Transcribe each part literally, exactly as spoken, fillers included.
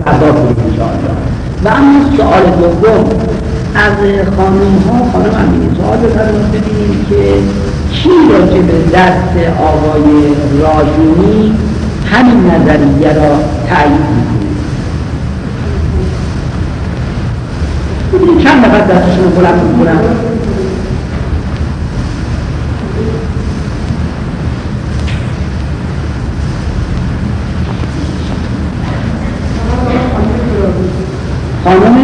عذاب کنیم انشاءالله. و اما سوال دوم از خانم ها، خانم امینی سوال بفرمایید ببینیم که کی راجع به درس آقای راجونی همین نظریه را تایید میکنه؟ ببینید چند نفر دستشون رو بلند میکنن. خانم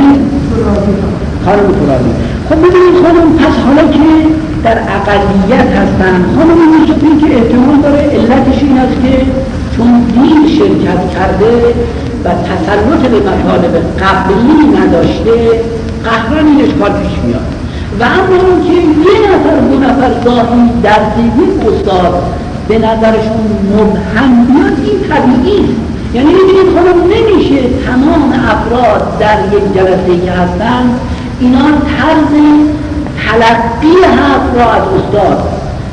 خانم ترابی. خب ببینید خانم، پس حالا که در اقلیت هستن، خانم یوسفی که احتمال داره علتش این است که چون دین شرکت کرده و تسلط به مطالب قبلی نداشته قهران این اشکال پیش میاد. و اما اون که یه نفر دو نفر گاهی درس یک استاد به نظرشون مبهم بیاد، این طبیعی است. یعنی ببینید خانم، نمیشه تمام افراد در یک جلسه که هستن اینا طرز تلقی حرف را از استاد،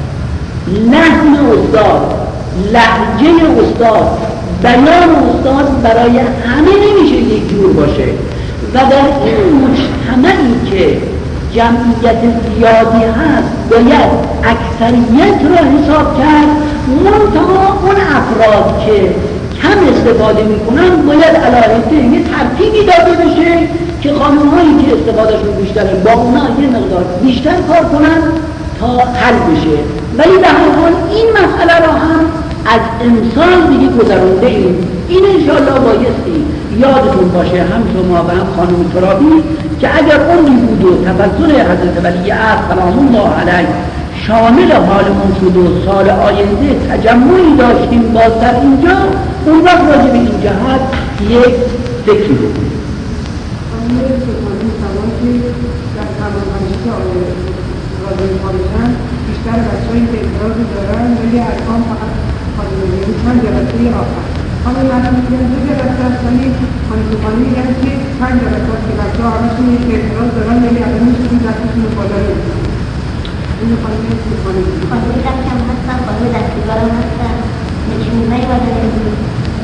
لحن استاد، لهجه استاد، بیان استاد برای همه نمیشه یک جور باشه. و در این مجتمعی که جمعیت زیادی هست باید اکثریت را حساب کرد، منتها اون افراد که کم استفاده میکنن باید علاوه یه ترتیبی داده بشه که خانم هایی که استفادهشون بیشتره با اونا یه مقدار بیشتر کار کنن تا حل بشه. ولی در حال این مسئله را هم از امسال دیگه گذرونده ایم. این انشاءالله بایستی یادتون باشه، هم شما و هم خانم ترابی، که اگر اونی بود و تفضل حضرت ولی عهد سلام الله علیه شامل حالمون شد و سال آینده تجمعی داشتیم باز در اینجا، اون وقت راجع به این جهت یک فکری بکنیم. خانم سلطانی سوال که در تمام‌هایی که آقای راجعی خواهشن بیشتر بچه هایی که اعتراضی دارن ولی ارکان فقط خانم یعنی چند جلسه آخر خانم مردم میگن دو جلسه هست، ولی خانم سلطانی میگن که چند جلسه هست که بچه ها همشون یک اعتراض دارن ولی الان میشونی دستشون رو بالا نمیدن. این خانم سلطانی خانم دستم هستن، خانم دستیگارم هستن، نشونیمه بالا نمیدن.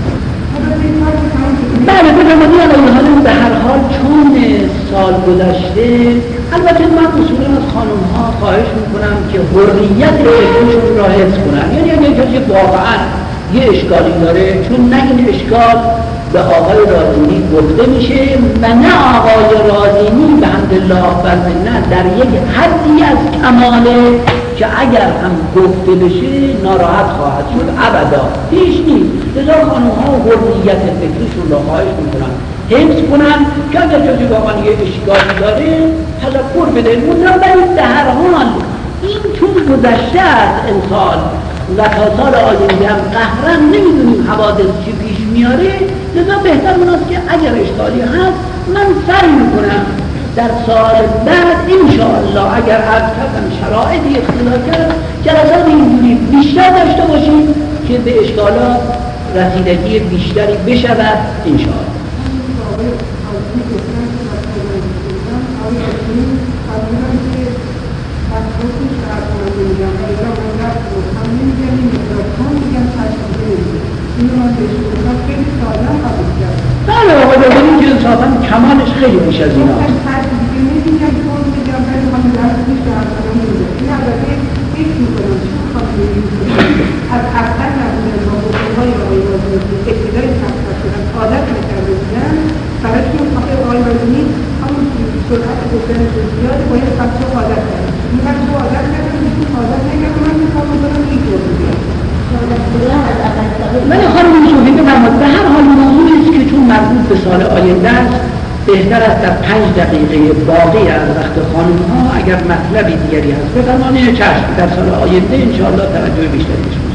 بله بفرمایید آقای حالم، به هر حال چون سال گذشته البته من اصولا از خانم ها خواهش میکنم که حریت فکرشون را حفظ کنن. یعنی اگه کسی واقعا یه اشکالی داره، چون نه این اشکال به آقای رازینی گفته میشه و نه آقای رازینی به حمدالله و منت در یک حدی از کماله که اگر هم گفته بشه ناراحت خواهد شد، ابدا هیچ نیست. لذا خانم ها حریت فکرشون را خواهش میکنن حفظ کنن که اگر کسی واقعا یه اشکالی داره تذکر بده. منتها ولی در هر حال این چون گذشته از امسال و تا سال آینده هم قهرن نمیدونیم حوادث چی پیش میاره، لذا بهتر اون است که اگر اشکالی هست من سعی میکنم در سال بعد انشاءالله اگر عرض کردم شرایطی اختلاف کرد جلسات اینجوری بیشتر داشته باشیم که به اشکالات رسیدگی بیشتری بشود انشاءالله. بله آقا ببینیم که انصافاً کمالش خیلی بیش از این هست. از اول نبودن با بکنهای آقای رازینی ابتدای تفسیر شدن عادت نکرده بودن برای که آقای آقای رازینی همون سرعت گفتنشون زیاده باید بچه عادت کردن. این بچه عادت کردن میشون عادت نکردن من میخوام بکنم یک جور بیاد. ولی خانم صوفی بفرمایید به هر حال موضوعی است که چون مربوط به سال آینده است بهتر است در پنج دقیقه باقی از وقت خانم ها اگر مطلبی دیگری هست بفرمایید چشم در سال آینده انشاءالله توجه بیشتری بشه.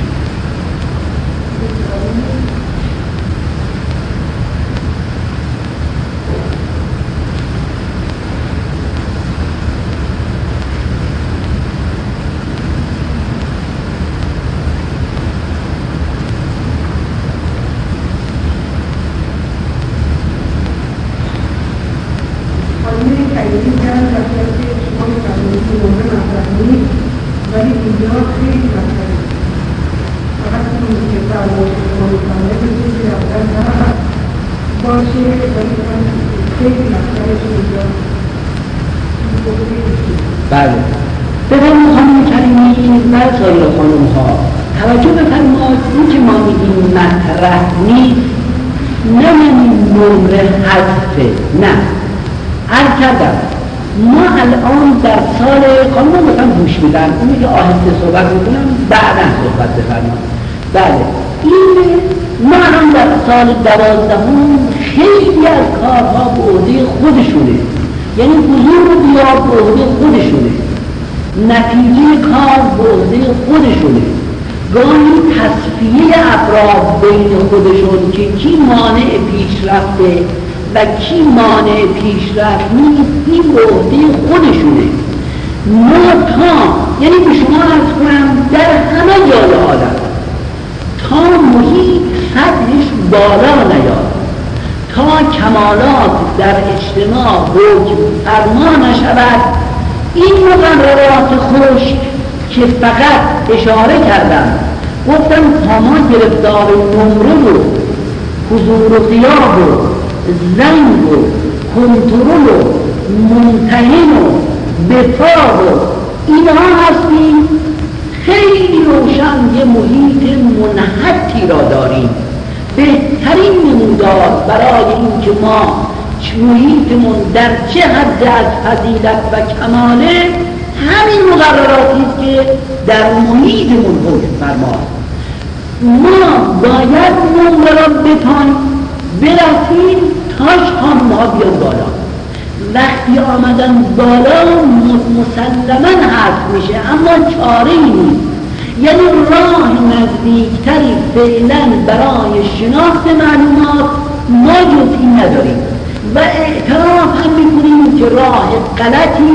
و سایر خانم ها توجه بفرمایید، این که ما میگیم مطرح نیست نه این نمره حذفه، نه. عرض کردم ما الان در سال خانم ها مثلا گوش میدن، اونی که آهسته صحبت میکنم بعدا صحبت بفرمایید. بله این ما هم در سال دوازدهم خیلی از کارها به عهده خودشونه، یعنی حضور و غیاب به عهده خودشونه، نتیجه کار به عهده خودشونه. گاهی تصفیه افراد بین خودشون که کی مانع پیشرفته و کی مانع پیشرفت نیست، این به عهده خودشونه. ما تا یعنی به شما عرض کنم در همه جای آدم تا محیط سطحش بالا نیاد، تا کمالات در اجتماع حکم فرما نشود، این مقررات خشک که فقط اشاره کردم گفتم تا ما گرفتار نمره و حضور و غیاب و زنگ و کنترل و ممتحن و بفاق و اینها هستیم، خیلی روشن یه محیط منحطی را داریم. بهترین نمودار برای این که ما محیطمون در چه حد از فضیلت و کماله همین مقرراتی است که در محیطمون حکم فرماست. ما باید نمره را بتان برسیم تاش خانم‌ها بیان بالا. وقتی آمدن بالا مسلماً حذف میشه، اما چاره ای نیست. یعنی راه نزدیکتری فعلا برای شناخت معلومات ما جز این نداریم و اعتراف هم میکنیم که راه غلطی.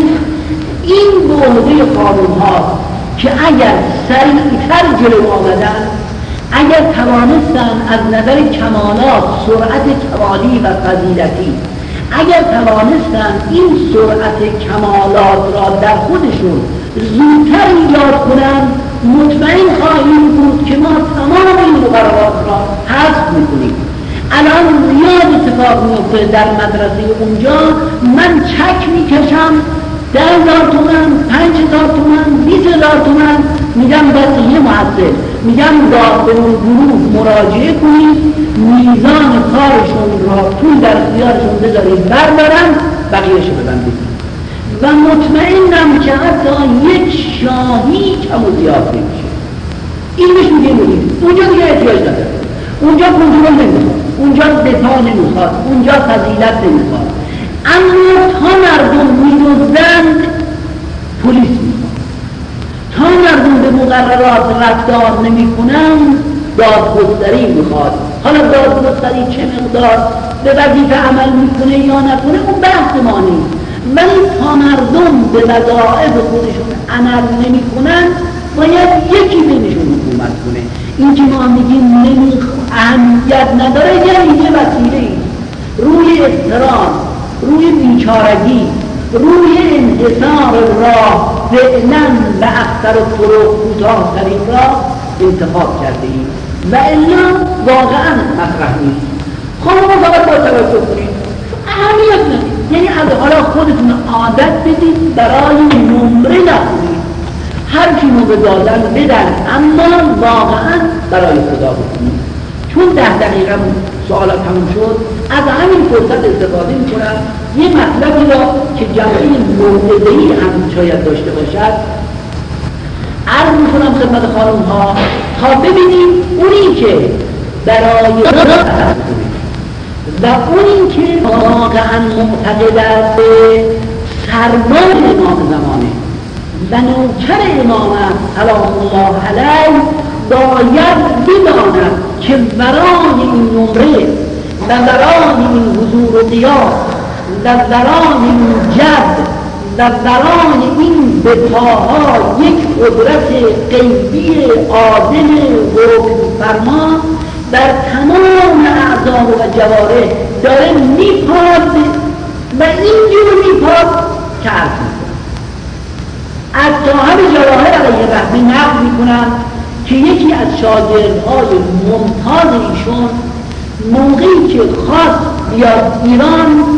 این به عهده خانم ها که اگر سریعتر جلو آمدن، اگر توانستن از نظر کمالات سرعت کمالی و فضیلتی، اگر توانستن این سرعت کمالات را در خودشون زودتر ایجاد کنند، مطمئن خواهیم بود که ما تمام این مقررات را حذف میکنیم. الان زیاد اتفاق میفته در مدرسه اونجا، من چک میکشم ده هزار تومن، پنج هزار تومن، بیس هزار تومن، میگم دست یه محصل، میگم داد به اون گروه مراجعه کنید، میزان کارشون را پول در اختیارشون بذارید بردارن، بقیهش بدن بدید. و مطمئنم که حتی یک شاهی کم و زیاد نمیشه. این بهش میگه مدیر. اونجا دیگه احتیاج نداره، اونجا کنترل نمیخواد، اونجا دفاع نمیخواد، اونجا فضیلت نمیخواد. اما تا مردم میدوزند پلیس میخواد، تا مردم به مقررات رفتار نمیکنند دادگستری میخواد. حالا دادگستری چه مقدار به وظیفه عمل میکنه یا نکنه اون بحث ما نیست، ولی تا مردم به وظایف خودشون عمل نمیکنن باید یکی بینشون حکومت کنه. این که ما میگیم نمیخواد اهمیت نداره، یعنی یه وسیله روی اضطرار، روی بیچارگی، روی انحصار راه فعلا و اکثر طرق کوتاه ترین راه انتخاب کرده ایم و الا واقعا مطرح نیست. خانم فقط با توجه کنید، اهمیت ندید، یعنی از حالا خودتون عادت بدید برای نمره نخونید، هر کی نمره دادن بدن، اما واقعا برای خدا بکنید. چون ده دقیقه سوالات تموم شد، از همین فرصت استفاده میکنم یه مطلبی را که جمعی موعظه‌ای هم شاید داشته باشد عرض میکنم خدمت خانم ها تا ببینیم اونی که برای و اونی که واقعا معتقد است به سرباز امام زمانه و نوکر امام سلام الله علیه باید بداند که برای این نمره و برای این حضور و غیاب و برای این جد و برای این بپاها یک قدرت غیبی عادل حکم فرما در تمام اعضا و جوارح داره میپاد و اینجور میپاد که عرض میکنم. از صاحب جواهر علیه رحمه نقل میکنم که یکی از شاگردهای ممتاز ایشون موقعی که خواست بیاد ایران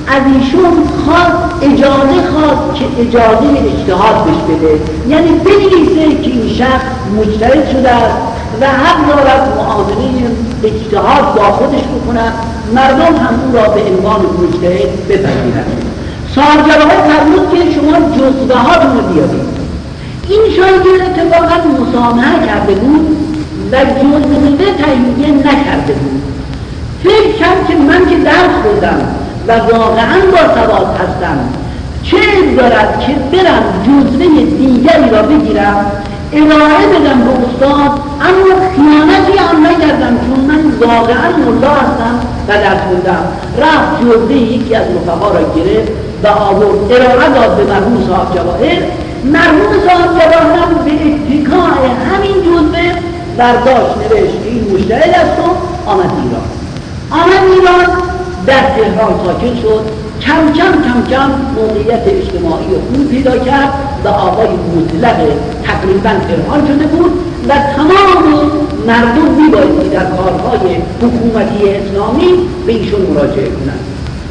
از ایشون خواست اجازه خواست که اجازه اجتهاد بهش بده، یعنی بنویسه که این شخص مجتهد شده است و حق دارد معامله اجتهاد با خودش بکنند، مردم هم او را به عنوان مجتهد بپذیرند. صاحب جواهر فرمود که شما جزوه هاتون رو بیارید. این شاگرد اتفاقا مسامحه کرده بود و جزوه تهیه نکرده بود. فکر کرد که من که درس خوندم و واقعا با سواد هستم، چه دارد که برم جزوه دیگری را بگیرم ارائه بدم به استاد، اما خیانتی هم نکردم چون من واقعا ملا هستم و درس خوندم. رفت جزوه یکی از رفقا را گرفت و آورد ارائه داد به مرحوم صاحب جواهر. مرحوم صاحب جواهر به اتکاء همین جزوه برداشت نوشت که این مجتهد است و آمد ایران. آمد ایران در تهران ساکن شد، کم کم کم کم موقعیت اجتماعی خوب پیدا کرد و آقای مطلق تقریبا تهران شده بود و تمام مردم میبایستی در کارهای حکومتی اسلامی به ایشون مراجعه کنند.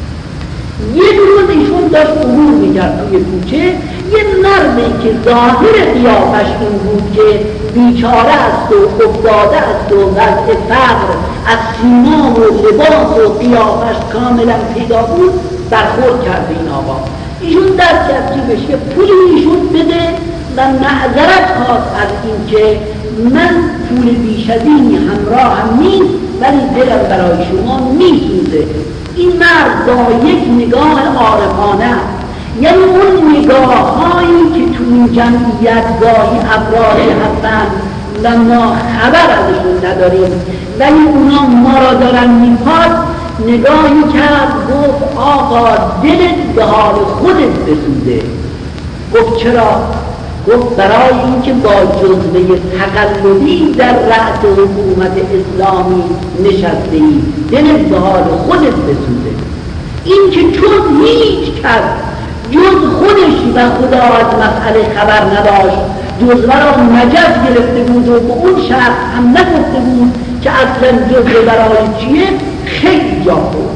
یک روز ایشون داشت عبور میکرد توی کوچه، یه مردی که ظاهر قیافش این بود که بیچاره است و افتاده است و وضع فقر از سیما و لباس و قیافش کاملا پیدا بود، برخورد کرده این آقا. ایشون درک کرد جیبش یه پولی ایشون بده و معذرت خواست از این که من پول بیش از اینی همراه هم نیست ولی دلم برای شما میسوزه. این مرد با یک نگاه عارفانه، یعنی اون نگاه هایی که تو این جمعیت گاهی ابراری هستن و ما خبر ازشون نداریم ولی اونا ما را دارن میپاد، نگاهی کرد گفت آقا دلت به حال خودت بسوزه. گفت چرا؟ گفت برای اینکه با جزوه تقلبی در رأس حکومت اسلامی نشسته ای، دلت به حال خودت بسوزه. این که چون هیچ کس جز خودش و خدا از مسئله خبر نداشت، جزوه را مجاز گرفته بود و به اون شخص هم نگفته بود که اصلا جزوه برای چیه، خیلی جا بود.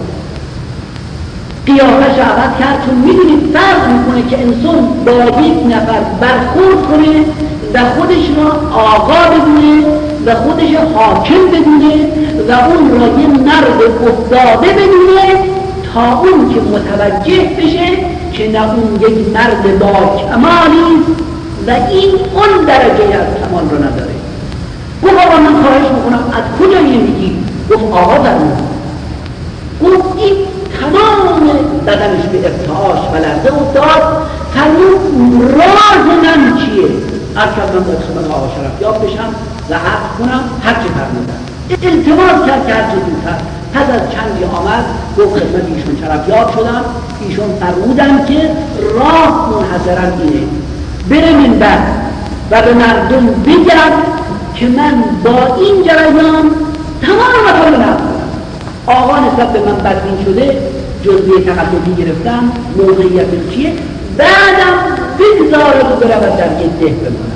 قیافش عوض کرد، چون میدونید فرق میکنه که انسان با یک نفر برخورد کنه و خودش را آقا بدونه و خودش حاکم بدونه و اون را یه مرد افتاده بدونه تا اون که متوجه بشه که نه اون یک مرد با کمالی و این اون درجه از کمال رو نداره. گفت آقا من خواهش میکنم از کجا یه میگی؟ گفت آقا درمون. گفت این تمام بدنش به ارتعاش و لرزه افتاد. فرمود راز من چیه؟ از که من باید خدمت آقا شرفیاب بشم و عرض کنم هرچی فرمودن. التماس کرد که هرچی زودتر. پس از چندی آمد گفت خدمت ایشون شرفیاب شدم. ایشون فرمودن که راه منحصرا اینه، بره منبر و به مردم بگم که من با این جریان تمام مطالب نقل کنم. آقا نسبت به من بدبین شده، جزوه تقلبی گرفتم، موقعیت چیه، بعدم بگذارد و برود در یک ده بمانم.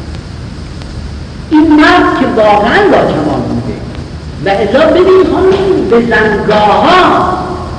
این مرد که واقعا با کمال بوده و الا ببین خانم به زنگاه ها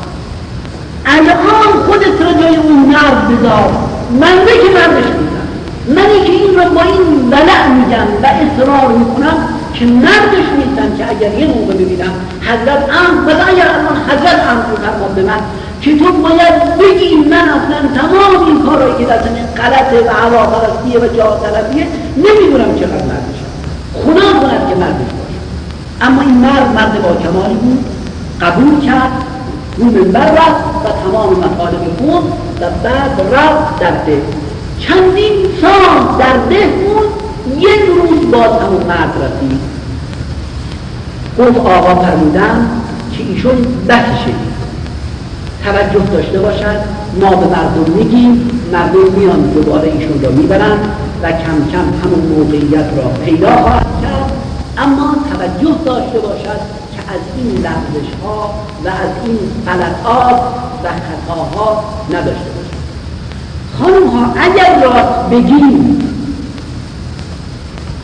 الان خودت را جای اون مرد بذار، من به که مردش میزن، منی که این را با این ولع میگم و اصرار میکنم که مردش نیستم که اگر یه موقع ببینم حضرت امر بدا اگر الان حضرت امر فرمود به من که تو باید بگی من اصلا تمام این کارهایی که در زمین غلطه و هواپرستیه و جاه طلبیه نمیدونم چقدر مردشم، خدا کند که مردش باشه. اما این مرد مرد با کمالی بود، قبول کرد، رو منبر رفت و تمام مطالب خود و بعد رفت در ده. چندین سال در ده بود، یک روز باز همون مرد رسید. گفت آقا فرمودن که ایشون بسشه، توجه داشته باشد، ما به مردم میگیم، مردم میان دوباره ایشون را میبرن و کم کم همون موقعیت را پیدا خواهد کرد، اما توجه داشته باشد که از این لغزش ها و از این غلطات و خطاها نداشته باشد. خانم ها اگر راست بگیم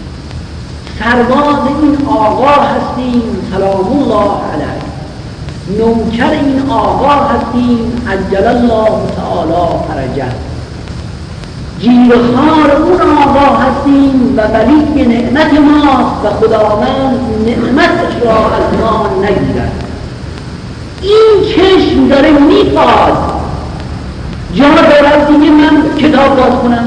سرباز این آقا هستیم سلام الله علیه، نوکر این آقا هستیم عجل الله تعالی فرجه، جیرخوار اون آقا هستیم و ولی نعمت ماست و خداوند نعمتش را از ما نگیرد. این چشم داره میپاد، جا دارد دیگه من کتاب باز کنم؟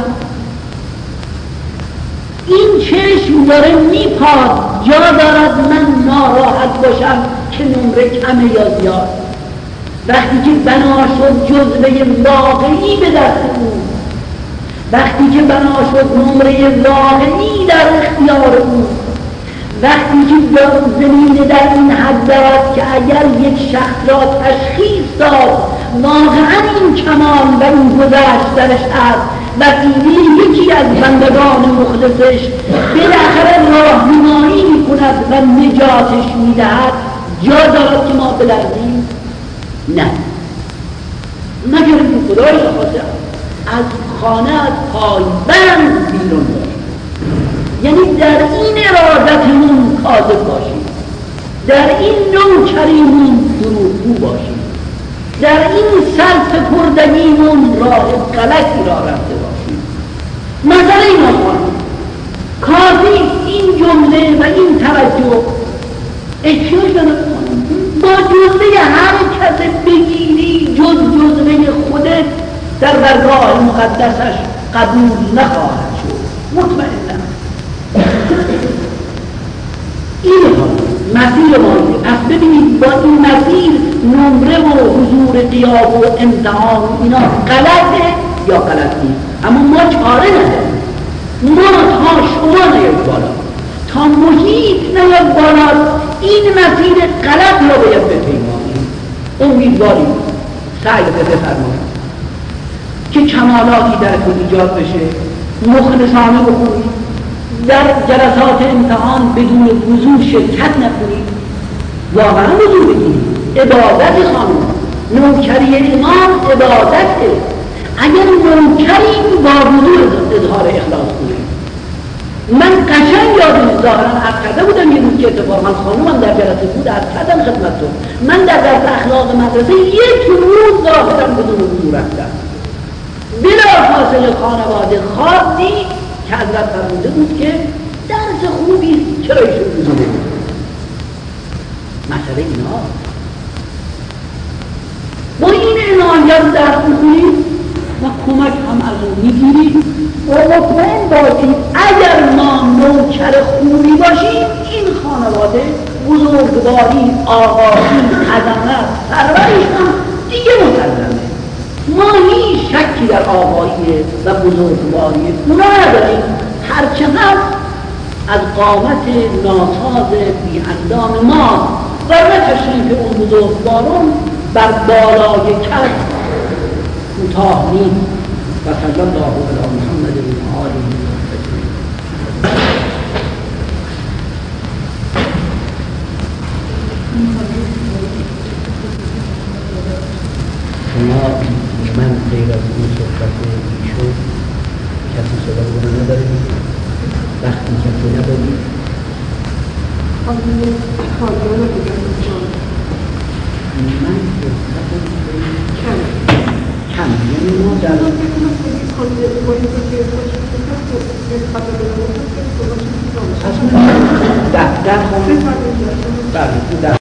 این چشم داره میپاد، جا دارد من ناراحت باشم که نمره کمه یا زیاد؟ وقتی که بنا شد جزوه واقعی به دست او، وقتی که بنا شد نمره واقعی در اختیار او، وقتی که زمین در این حد دارد که اگر یک شخص را تشخیص داد واقعا این کمال و این گذشت درش است و دیدی یکی از بندگان مخلصش بالاخره راهنمایی میکند و نجاتش میدهد، جا دارد که ما بلرزیم؟ نه، مگر این خدای خواسته از خانه از پایبند بیرون باشیم، یعنی در این ارادتمون کاذب باشیم، در این نوکریمون دروغگو باشیم، در این سرسپردگیمون راه غلطی را رفته باشیم. مثلا این آقایون کافی این جمله و این توجه احتیاج دارد با جزوه هر کس بگیری جز جزوه خودت در درگاه مقدسش قبول نخواهد شد مطمئنم. این مسیر مایه. پس ببینید با این مسیر نمره و حضور قیاب و امتحان اینا غلطه یا غلط نیست، اما ما چاره نداریم. ما تا شما نیاد بالا، تا محیط نیاد بالا، این مسیر غلط را باید بپیمانیم. امیدواریم سعی بفرمایید که کمالاتی در تو ایجاد بشه، مخلصانه بخونید، در جلسات امتحان بدون وضو شرکت نکنید، واقعا وضو بگیرید. عبادت خانم، نوکری امام عبادته. اگر نوکریم با وضو اظهار اخلاص کنید. من قشنگ یادم ظاهرا عرض کرده بودم یه روز که اتفاقا خانومم در جلسه بود عرض کردم خدمتتون، من در درس اخلاق مدرسه یک روز ظاهرا بدون وضو رفتم. بلافاصله خانواده خوابی که حضرت فرموده بود که درس خوبی چرا ایشون وضو نمی‌کنه. مسئله اینا با این عنایت رو درس می‌خونید و کمک هم از اون می‌گیرید و مطمئن باشید اگر ما نوکر خوبی باشیم این خانواده بزرگواری، آقایی، عظمت، سرورش هم دیگه مسلمه. ما هیچ شکی در آقایی و بزرگواری اونا نداریم، هرچقدر از قامت ناساز بی اندام ما و تشریف اون بزرگواران بر بالای کس کوتاه نیست. و صلی الله علی محمد و آله شما من غیر از این صحبت ایشون کسی صدا بودن ندارید؟ وقتی کسی ندارید؟ من صحبت کم کم یعنی ما در در در خونه